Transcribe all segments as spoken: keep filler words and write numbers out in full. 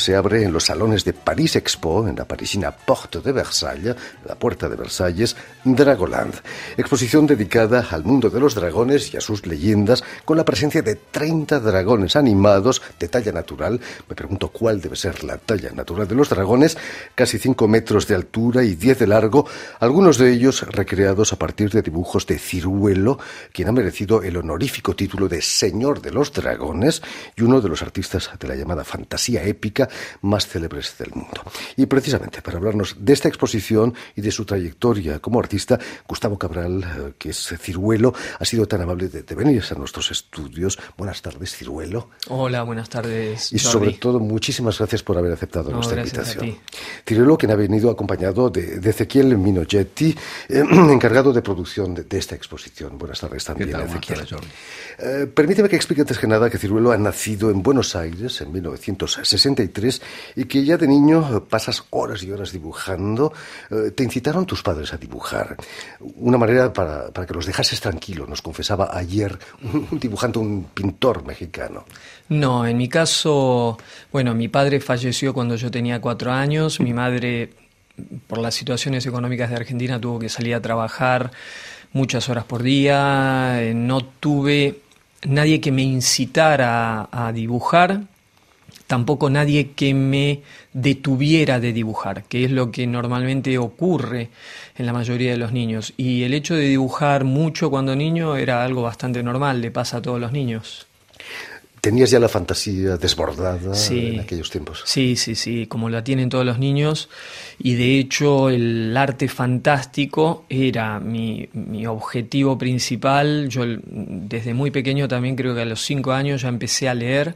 se abre en los salones de Paris Expo, en la parisina Porte de Versailles, la Puerta de Versalles, Dragoland. Exposición dedicada al mundo de los dragones y a sus leyendas, con la presencia de treinta dragones animados de talla natural. Me pregunto cuál debe ser la talla natural de los dragones, casi cinco metros de altura y diez de largo, algunos de ellos recreados a partir de dibujos de Ciruelo, quien ha merecido el honorífico título de Señor de los Dragones y uno de los artistas de la llamada fantasía épica más célebres del mundo. Y precisamente para hablarnos de esta exposición y de su trayectoria como artista, Gustavo Cabral, que es Ciruelo, ha sido tan amable de, de venir a nuestros estudios. Buenas tardes, Ciruelo. Hola, buenas tardes, Y Jordi. sobre todo, muchísimas gracias por haber aceptado No, nuestra gracias invitación. a ti. Ciruelo, quien ha venido acompañado de, de Ezequiel Minogetti, eh, encargado de producción de, de esta exposición. Buenas tardes también, ¿Qué tal? Ezequiel. Buenas tardes, Eh, permíteme que explique antes que nada que Ciruelo ha nacido en Buenos Aires en mil novecientos sesenta y tres y que ya de niño pasas horas y horas dibujando. Eh, te incitaron tus padres a dibujar. Una manera para, para que los dejases tranquilos, nos confesaba ayer un, un dibujante, un pintor mexicano. No, en mi caso, bueno, mi padre falleció cuando yo tenía cuatro años, mi madre, por las situaciones económicas de Argentina, tuvo que salir a trabajar muchas horas por día, eh, no tuve nadie que me incitara a, a dibujar, tampoco nadie que me detuviera de dibujar, que es lo que normalmente ocurre en la mayoría de los niños. Y el hecho de dibujar mucho cuando niño era algo bastante normal, le pasa a todos los niños. ¿Tenías ya la fantasía desbordada Sí, en aquellos tiempos? Sí, sí, sí, como la tienen todos los niños. Y de hecho el arte fantástico era mi, mi objetivo principal. Yo desde muy pequeño, también creo que a los cinco años ya empecé a leer.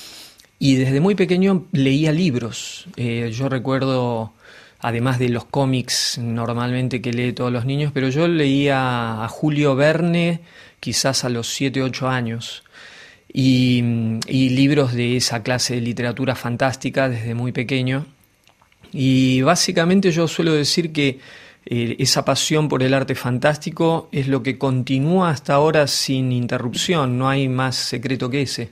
Y desde muy pequeño leía libros. Eh, yo recuerdo, además de los cómics normalmente que leen todos los niños, pero yo leía a Julio Verne quizás a los siete, ocho años. Y, y libros de esa clase de literatura fantástica desde muy pequeño. Y básicamente yo suelo decir que eh, esa pasión por el arte fantástico es lo que continúa hasta ahora sin interrupción. No hay más secreto que ese.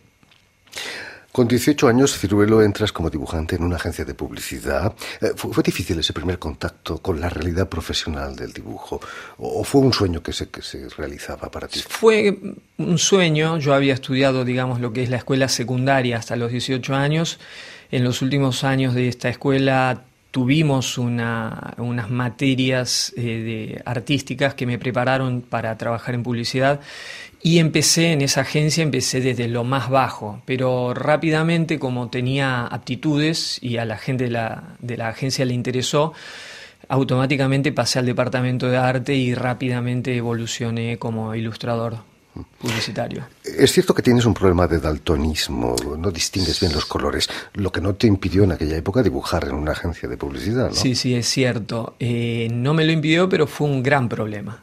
Con dieciocho años, Ciruelo, entras como dibujante en una agencia de publicidad. Eh, ¿fue, ¿Fue difícil ese primer contacto con la realidad profesional del dibujo? ¿O, o fue un sueño que se, que se realizaba para ti? Fue un sueño. Yo había estudiado, digamos, lo que es la escuela secundaria hasta los dieciocho años. En los últimos años de esta escuela tuvimos una, unas materias eh, de artísticas que me prepararon para trabajar en publicidad. Y empecé en esa agencia, empecé desde lo más bajo, pero rápidamente, como tenía aptitudes y a la gente de la, de la agencia le interesó, automáticamente pasé al departamento de arte y rápidamente evolucioné como ilustrador publicitario. Es cierto que tienes un problema de daltonismo, no distingues bien los colores, lo que no te impidió en aquella época dibujar en una agencia de publicidad, ¿no? Sí, sí, es cierto. Eh, no me lo impidió, pero fue un gran problema.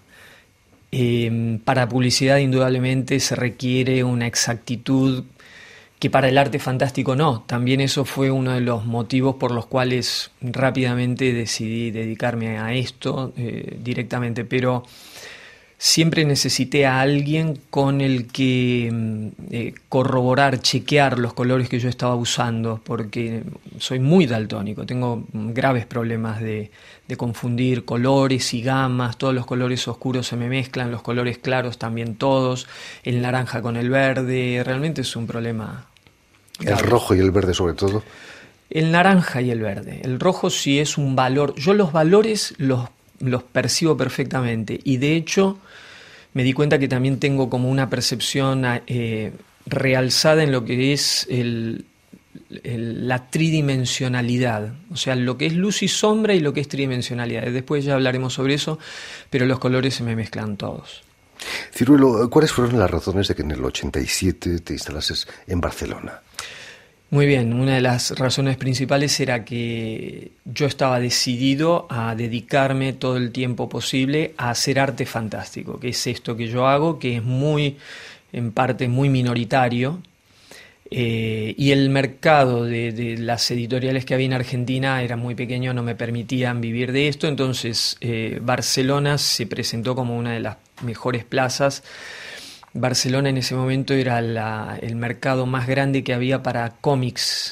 Eh, para publicidad indudablemente se requiere una exactitud que para el arte fantástico no. También eso fue uno de los motivos por los cuales rápidamente decidí dedicarme a esto eh, directamente, pero siempre necesité a alguien con el que eh, corroborar, chequear los colores que yo estaba usando, porque soy muy daltónico, tengo graves problemas de, de confundir colores y gamas, todos los colores oscuros se me mezclan, los colores claros también todos, el naranja con el verde, realmente es un problema grave. El rojo y el verde sobre todo. El naranja y el verde, el rojo sí es un valor, yo los valores los los percibo perfectamente y de hecho me di cuenta que también tengo como una percepción eh, realzada en lo que es el, el, la tridimensionalidad, o sea, lo que es luz y sombra y lo que es tridimensionalidad. Después ya hablaremos sobre eso, pero los colores se me mezclan todos. Ciruelo, ¿cuáles fueron las razones de que en el ochenta y siete te instalases en Barcelona? Muy bien, una de las razones principales era que yo estaba decidido a dedicarme todo el tiempo posible a hacer arte fantástico, que es esto que yo hago, que es muy, en parte muy minoritario, eh, y el mercado de, de las editoriales que había en Argentina era muy pequeño, no me permitían vivir de esto, entonces eh, Barcelona se presentó como una de las mejores plazas. Barcelona en ese momento era la, el mercado más grande que había para cómics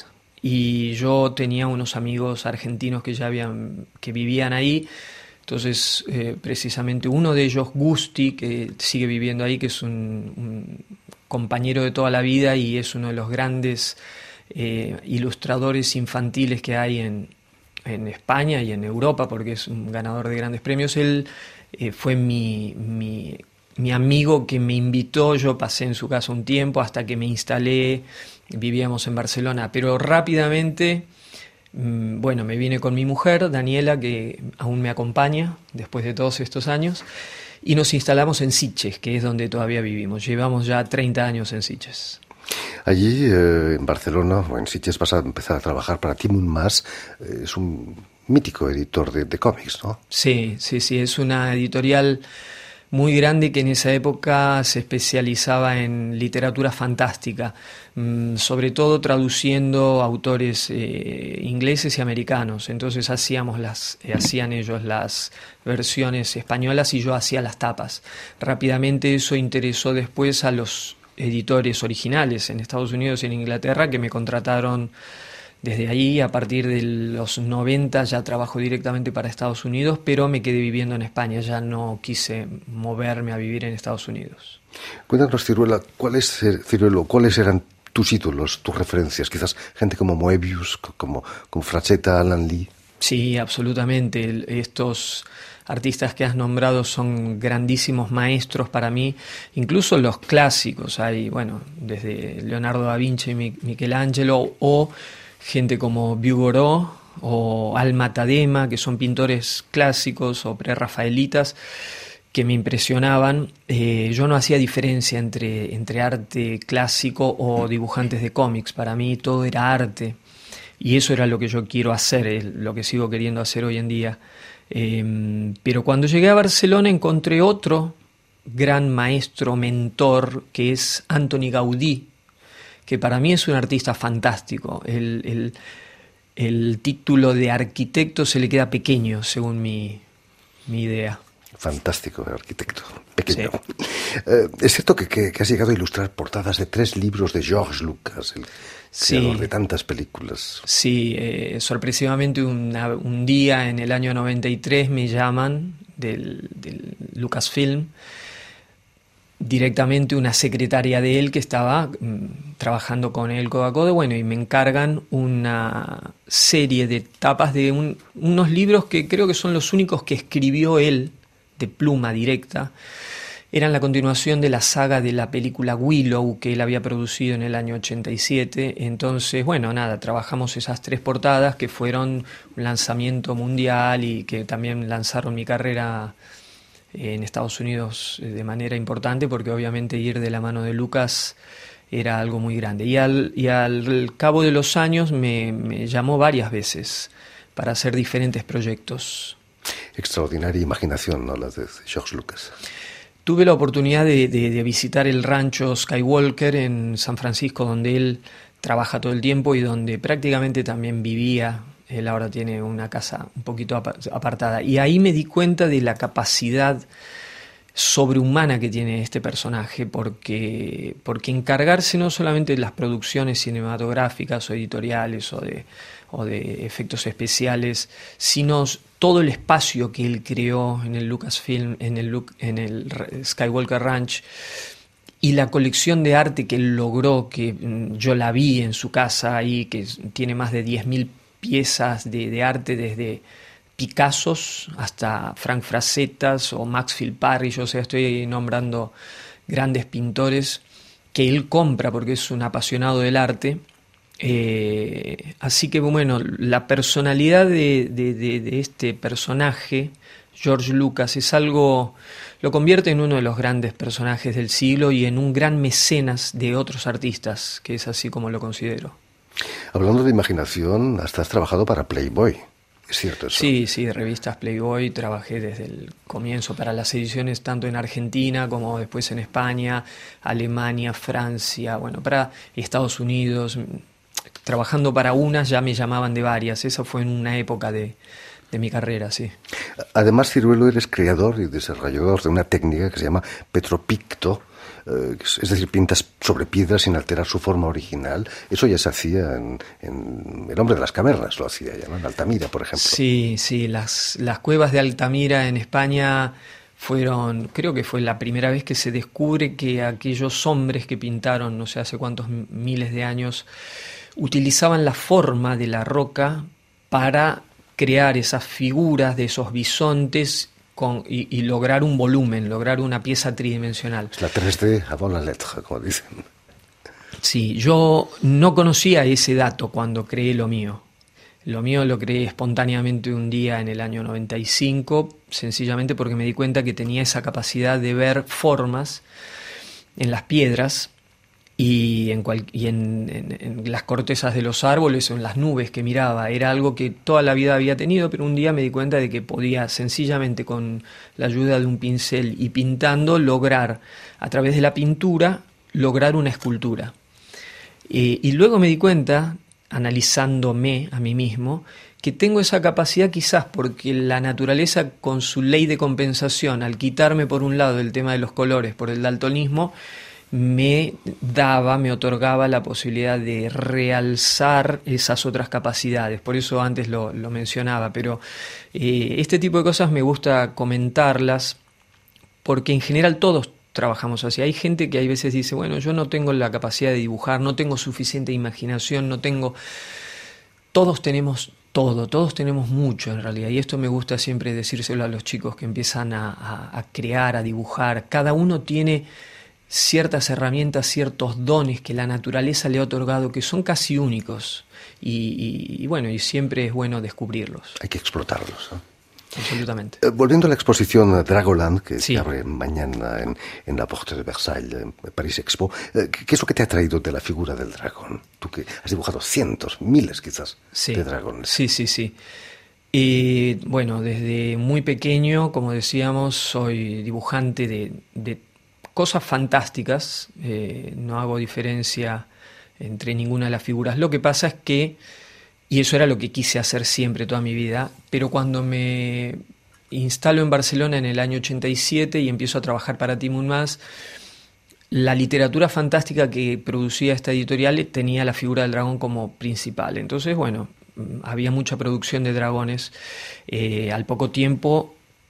y yo tenía unos amigos argentinos que ya habían, que vivían ahí. Entonces, eh, precisamente uno de ellos, Gusti, que sigue viviendo ahí, que es un, un compañero de toda la vida y es uno de los grandes eh, ilustradores infantiles que hay en, en España y en Europa, porque es un ganador de grandes premios. Él eh, fue mi, mi, mi amigo que me invitó, yo pasé en su casa un tiempo hasta que me instalé, vivíamos en Barcelona, pero rápidamente... Bueno, me vine con mi mujer, Daniela, que aún me acompaña después de todos estos años, y nos instalamos en Sitges, que es donde todavía vivimos. Llevamos ya treinta años en Sitges. Allí, eh, en Barcelona, o en Sitges, vas a empezar a trabajar para Timun Mas. Eh, es un mítico editor de, de cómics, ¿no? Sí, sí, sí, es una editorial muy grande que en esa época se especializaba en literatura fantástica, mmm, sobre todo traduciendo autores eh, ingleses y americanos. Entonces hacíamos las, eh, hacían ellos las versiones españolas y yo hacía las tapas. Rápidamente eso interesó después a los editores originales en Estados Unidos y en Inglaterra, que me contrataron. Desde ahí, a partir de los noventa, ya trabajo directamente para Estados Unidos, pero me quedé viviendo en España, ya no quise moverme a vivir en Estados Unidos. Cuéntanos, Ciruela, ¿cuáles, Ciruelo, ¿cuáles eran tus ídolos, tus referencias? Quizás gente como Moebius, como, como Frachetta, Alan Lee. Sí, absolutamente. Estos artistas que has nombrado son grandísimos maestros para mí, incluso los clásicos. Hay, bueno, desde Leonardo da Vinci y Michelangelo, o gente como Bouguereau o Alma Tadema, que son pintores clásicos o prerrafaelitas que me impresionaban. Eh, yo no hacía diferencia entre, entre arte clásico o dibujantes de cómics. Para mí todo era arte y eso era lo que yo quiero hacer, es lo que sigo queriendo hacer hoy en día. Eh, pero cuando llegué a Barcelona encontré otro gran maestro, mentor, que es Antoni Gaudí, que para mí es un artista fantástico. El, el, el título de arquitecto se le queda pequeño, según mi, mi idea. Fantástico, arquitecto, pequeño. Sí. Eh, es cierto que, que, que has llegado a ilustrar portadas de tres libros de George Lucas, el creador Sí. de tantas películas. Sí, eh, sorpresivamente una, un día en el año noventa y tres me llaman del, del Lucasfilm, directamente una secretaria de él que estaba mmm, trabajando con él codo a codo, bueno, y me encargan una serie de tapas de un, unos libros que creo que son los únicos que escribió él de pluma directa. Eran la continuación de la saga de la película Willow que él había producido en el año ochenta y siete. Entonces, bueno, nada, trabajamos esas tres portadas que fueron un lanzamiento mundial y que también lanzaron mi carrera en Estados Unidos de manera importante, porque obviamente ir de la mano de Lucas era algo muy grande. Y al, y al cabo de los años me, me llamó varias veces para hacer diferentes proyectos. Extraordinaria imaginación, ¿no?, la de George Lucas. Tuve la oportunidad de, de, de visitar el rancho Skywalker en San Francisco, donde él trabaja todo el tiempo y donde prácticamente también vivía. Él ahora tiene una casa un poquito apartada. Y ahí me di cuenta de la capacidad sobrehumana que tiene este personaje, porque, porque encargarse no solamente de las producciones cinematográficas o editoriales o de, o de efectos especiales, sino todo el espacio que él creó en el Lucasfilm, en el, en el Skywalker Ranch, y la colección de arte que él logró, que yo la vi en su casa ahí, que tiene más de diez mil piezas de, de arte, desde Picassos hasta Frank Frazettas o Maxfield Parrish. O sea, estoy nombrando grandes pintores que él compra porque es un apasionado del arte. Eh, así que bueno, la personalidad de, de, de, de este personaje, George Lucas, es algo, lo convierte en uno de los grandes personajes del siglo y en un gran mecenas de otros artistas, que es así como lo considero. Hablando de imaginación, hasta has trabajado para Playboy, ¿es cierto eso? Sí, sí, revistas Playboy, trabajé desde el comienzo para las ediciones tanto en Argentina como después en España, Alemania, Francia, bueno, para Estados Unidos. Trabajando para unas ya me llamaban de varias, esa fue en una época de, de mi carrera, sí. Además, Ciruelo, eres creador y desarrollador de una técnica que se llama Petropicto, eh, es decir, pintas sobre piedra sin alterar su forma original. Eso ya se hacía en, en El hombre de las cavernas, lo hacía ya, ¿no? En Altamira, por ejemplo. Sí, sí, las, las cuevas de Altamira en España fueron, creo que fue la primera vez que se descubre que aquellos hombres que pintaron, no sé hace cuántos miles de años, utilizaban la forma de la roca para crear esas figuras de esos bisontes con, y, y lograr un volumen, lograr una pieza tridimensional. Es la tres D avant la lettre, como dicen. Sí, yo no conocía ese dato cuando creé lo mío. Lo mío lo creé espontáneamente un día en el año noventa y cinco, sencillamente porque me di cuenta que tenía esa capacidad de ver formas en las piedras y en, cual, y en, en, en las cortezas de los árboles o en las nubes que miraba. Era algo que toda la vida había tenido, pero un día me di cuenta de que podía sencillamente con la ayuda de un pincel y pintando lograr, a través de la pintura, lograr una escultura. Eh, y luego me di cuenta, analizándome a mí mismo, que tengo esa capacidad quizás porque la naturaleza con su ley de compensación, al quitarme por un lado el tema de los colores por el daltonismo, me daba, me otorgaba la posibilidad de realzar esas otras capacidades. Por eso antes lo, lo mencionaba, pero eh, este tipo de cosas me gusta comentarlas porque en general todos trabajamos así. Hay gente que hay veces dice, bueno, yo no tengo la capacidad de dibujar, no tengo suficiente imaginación, no tengo... Todos tenemos todo, todos tenemos mucho en realidad, y esto me gusta siempre decírselo a los chicos que empiezan a, a, a crear, a dibujar. Cada uno tiene ciertas herramientas, ciertos dones que la naturaleza le ha otorgado que son casi únicos, y, y, y bueno, y siempre es bueno descubrirlos. Hay que explotarlos, ¿no? Absolutamente. Eh, volviendo a la exposición Dragoland, que sí. se abre mañana en, en la Porte de Versailles, en París Expo, eh, ¿qué es lo que te ha traído de la figura del dragón? Tú que has dibujado cientos, miles quizás, sí. de dragones. Sí, sí, sí. Y bueno, desde muy pequeño, como decíamos, soy dibujante de, de cosas fantásticas. Eh, no hago diferencia entre ninguna de las figuras. Lo que pasa es que y eso era lo que quise hacer siempre, toda mi vida, pero cuando me instalo en Barcelona en el año ochenta y siete y empiezo a trabajar para Timun Mas, la literatura fantástica que producía esta editorial tenía la figura del dragón como principal. Entonces, bueno, había mucha producción de dragones. Eh, al poco tiempo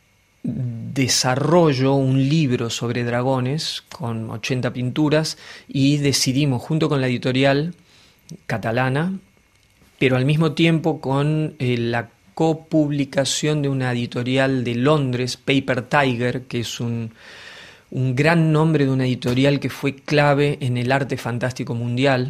desarrollo un libro sobre dragones con ochenta pinturas y decidimos, junto con la editorial catalana, pero al mismo tiempo con eh, la copublicación de una editorial de Londres, Paper Tiger, que es un, un gran nombre de una editorial que fue clave en el arte fantástico mundial.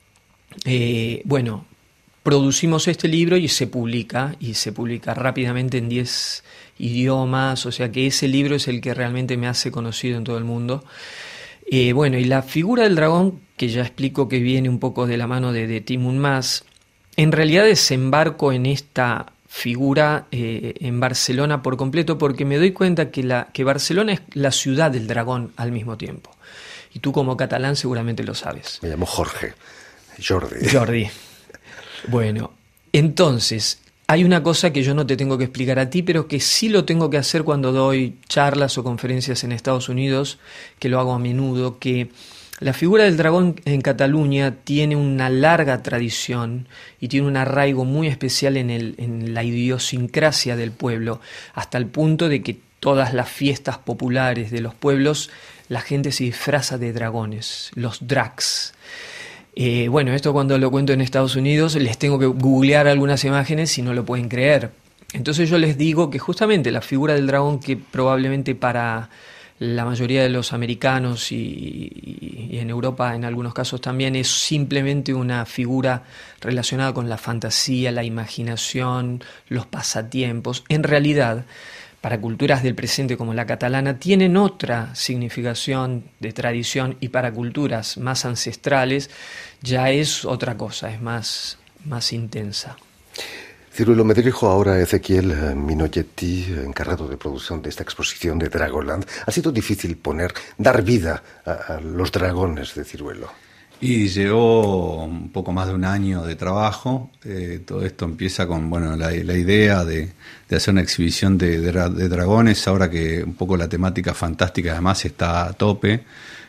Eh, bueno, producimos este libro y se publica, y se publica rápidamente en diez idiomas, o sea que ese libro es el que realmente me hace conocido en todo el mundo. Eh, bueno, y la figura del dragón, que ya explico que viene un poco de la mano de, de Timun Mas, en realidad desembarco en esta figura eh, en Barcelona por completo porque me doy cuenta que, la, que Barcelona es la ciudad del dragón al mismo tiempo. Y tú como catalán seguramente lo sabes. Me llamo Jorge, Jordi. Jordi. Bueno, entonces hay una cosa que yo no te tengo que explicar a ti, pero que sí lo tengo que hacer cuando doy charlas o conferencias en Estados Unidos, que lo hago a menudo, que la figura del dragón en Cataluña tiene una larga tradición y tiene un arraigo muy especial en, el, en la idiosincrasia del pueblo, hasta el punto de que todas las fiestas populares de los pueblos la gente se disfraza de dragones, los dracs. Eh, bueno, esto cuando lo cuento en Estados Unidos les tengo que googlear algunas imágenes y no lo pueden creer. Entonces yo les digo que justamente la figura del dragón, que probablemente para la mayoría de los americanos y, y, y en Europa en algunos casos también es simplemente una figura relacionada con la fantasía, la imaginación, los pasatiempos. En realidad, para culturas del presente como la catalana, tienen otra significación de tradición, y para culturas más ancestrales ya es otra cosa, es más, más intensa. Ciruelo, me dirijo ahora a Ezequiel Minoyetti, encargado de producción de esta exposición de Dragoland. ¿Ha sido difícil poner, dar vida a, a los dragones de Ciruelo? Y llevó un poco más de un año de trabajo. Eh, todo esto empieza con bueno la, la idea de, de hacer una exhibición de, de, de dragones, ahora que un poco la temática fantástica además está a tope.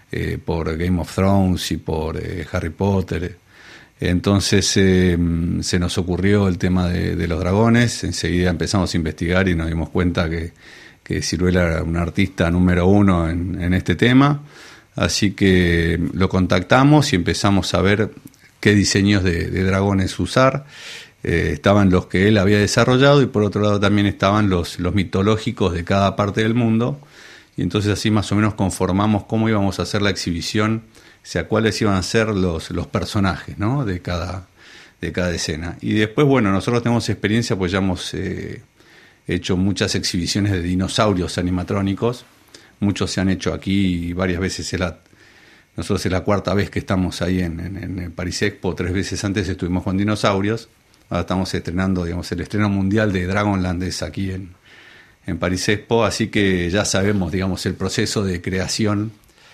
eh, por Game of Thrones y por eh, Harry Potter. Entonces eh, se nos ocurrió el tema de, de los dragones. Enseguida empezamos a investigar y nos dimos cuenta que, que Ciruela era un artista número uno en, en este tema. Así que lo contactamos y empezamos a ver qué diseños de, de dragones usar. Eh, estaban los que él había desarrollado y por otro lado también estaban los, los mitológicos de cada parte del mundo. Y entonces así más o menos conformamos cómo íbamos a hacer la exhibición, o sea, cuáles iban a ser los, los personajes, ¿no?, de cada, de cada escena. Y después, bueno, nosotros tenemos experiencia, pues ya hemos eh, hecho muchas exhibiciones de dinosaurios animatrónicos. Muchos se han hecho aquí y varias veces. Es la, nosotros es la cuarta vez que estamos ahí en, en, en París Expo. Tres veces antes estuvimos con dinosaurios. Ahora estamos estrenando, digamos, el estreno mundial de Dragonland es aquí en, en París Expo. Así que ya sabemos, digamos, el proceso de creación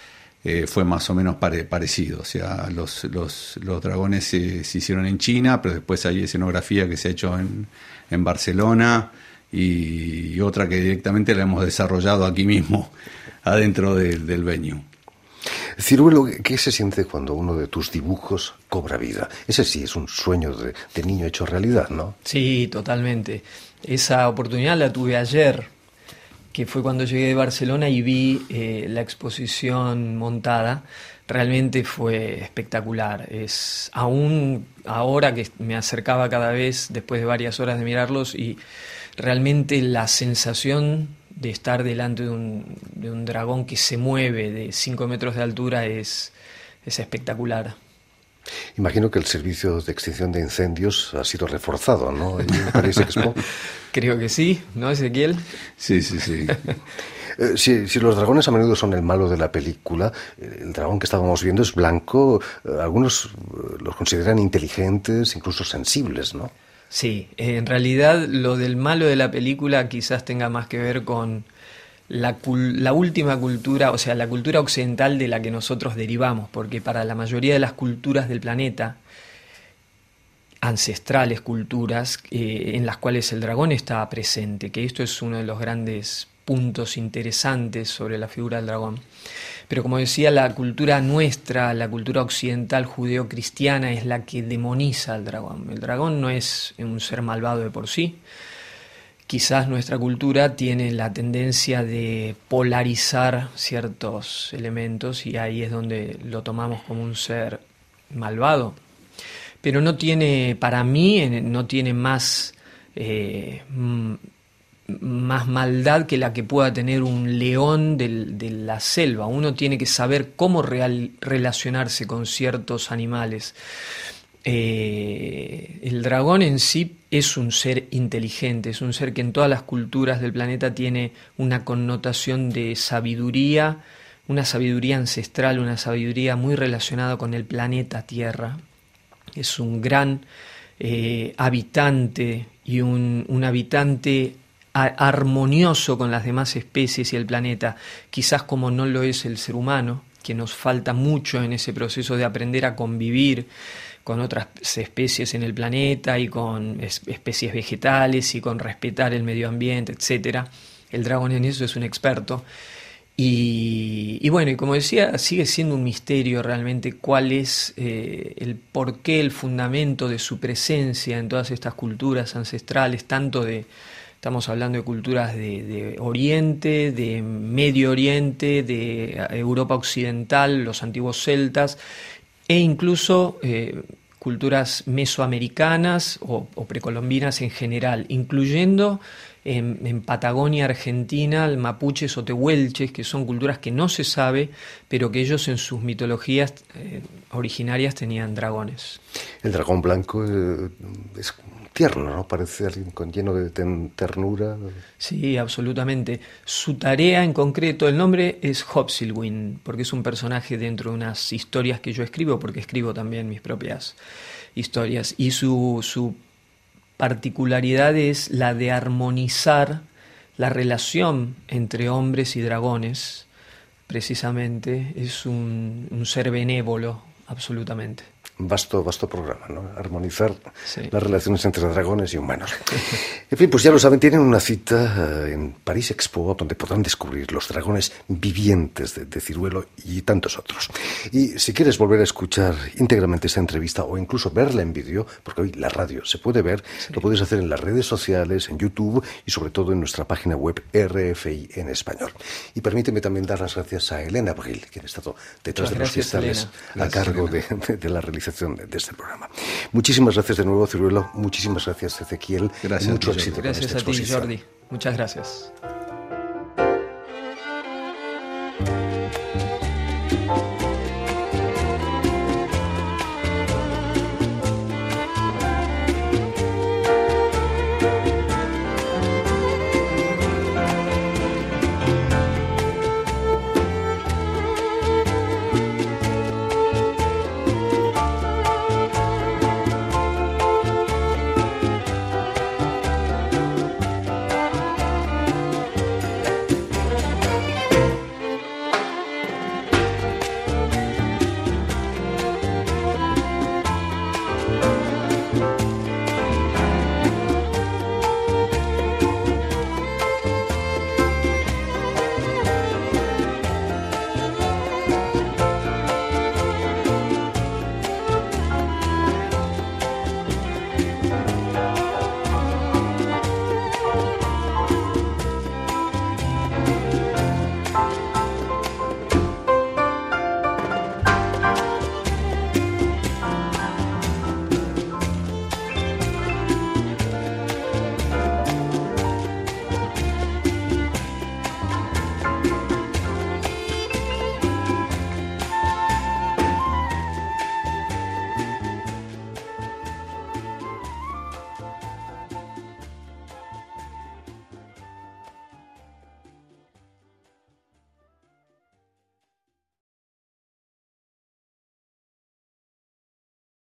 Eh, fue más o menos pare, parecido. O sea, los, los, los dragones se, se hicieron en China, pero después hay escenografía que se ha hecho en, en Barcelona y, y otra que directamente la hemos desarrollado aquí mismo, adentro de, del venue. Ciruelo, ¿qué se siente cuando uno de tus dibujos cobra vida? Ese sí es un sueño de, de niño hecho realidad, ¿no? Sí, totalmente. Esa oportunidad la tuve ayer, que fue cuando llegué de Barcelona y vi eh, la exposición montada. Realmente fue espectacular. Es aún ahora que me acercaba cada vez después de varias horas de mirarlos, y realmente la sensación de estar delante de un, de un dragón que se mueve de cinco metros de altura es, es espectacular. Imagino que el servicio de extinción de incendios ha sido reforzado, ¿no?, en París Expo. Creo que sí, ¿no, Ezequiel? Sí, sí, sí. eh, si, si los dragones a menudo son el malo de la película, el dragón que estábamos viendo es blanco. Eh, algunos los consideran inteligentes, incluso sensibles, ¿no? Sí, en realidad lo del malo de la película quizás tenga más que ver con La, la última cultura, o sea, la cultura occidental de la que nosotros derivamos, porque para la mayoría de las culturas del planeta, ancestrales culturas, eh, en las cuales el dragón está presente, que esto es uno de los grandes puntos interesantes sobre la figura del dragón. Pero como decía, la cultura nuestra, la cultura occidental judeo-cristiana, es la que demoniza al dragón. El dragón no es un ser malvado de por sí. Quizás nuestra cultura tiene la tendencia de polarizar ciertos elementos y ahí es donde lo tomamos como un ser malvado. Pero no tiene, para mí, no tiene más, eh, más maldad que la que pueda tener un león del, de la selva. Uno tiene que saber cómo real, relacionarse con ciertos animales. Eh, el dragón en sí es un ser inteligente, es un ser que en todas las culturas del planeta tiene una connotación de sabiduría, una sabiduría ancestral, una sabiduría muy relacionada con el planeta Tierra. Es un gran eh, habitante y un, un habitante a, armonioso con las demás especies y el planeta, quizás como no lo es el ser humano, que nos falta mucho en ese proceso de aprender a convivir con otras especies en el planeta y con especies vegetales y con respetar el medio ambiente, etcétera. El dragón en eso es un experto. Y, y bueno, y como decía, sigue siendo un misterio realmente cuál es eh, el porqué, el fundamento de su presencia en todas estas culturas ancestrales, tanto de, estamos hablando de culturas de, de Oriente, de Medio Oriente, de Europa Occidental, los antiguos celtas, e incluso eh, culturas mesoamericanas o, o precolombinas en general, incluyendo en, en Patagonia, Argentina, el mapuches o tehuelches, que son culturas que no se sabe, pero que ellos en sus mitologías eh, originarias tenían dragones. El dragón blanco eh, es tierno, ¿no? Parece alguien con lleno de ten- ternura. Sí, absolutamente. Su tarea en concreto, el nombre es Hobsilwyn, porque es un personaje dentro de unas historias que yo escribo, porque escribo también mis propias historias. Y su, su particularidad es la de armonizar la relación entre hombres y dragones. Precisamente es un, un ser benévolo, absolutamente. Vasto, vasto programa, ¿no? Armonizar sí. las relaciones entre dragones y humanos. En fin, pues ya lo saben, tienen una cita en París Expo donde podrán descubrir los dragones vivientes de, de Ciruelo y tantos otros. Y si quieres volver a escuchar íntegramente esta entrevista o incluso verla en vídeo, porque hoy la radio se puede ver, sí. lo puedes hacer en las redes sociales, en YouTube y sobre todo en nuestra página web R F I en español. Y permíteme también dar las gracias a Elena Abril, quien ha estado detrás Muchas de los cristales a cargo de, de, de la realización De, de este programa. Muchísimas gracias de nuevo, Ciruelo. Muchísimas gracias, Ezequiel. Gracias. Mucho éxito. éxito. Gracias a ti, Jordi. Muchas gracias.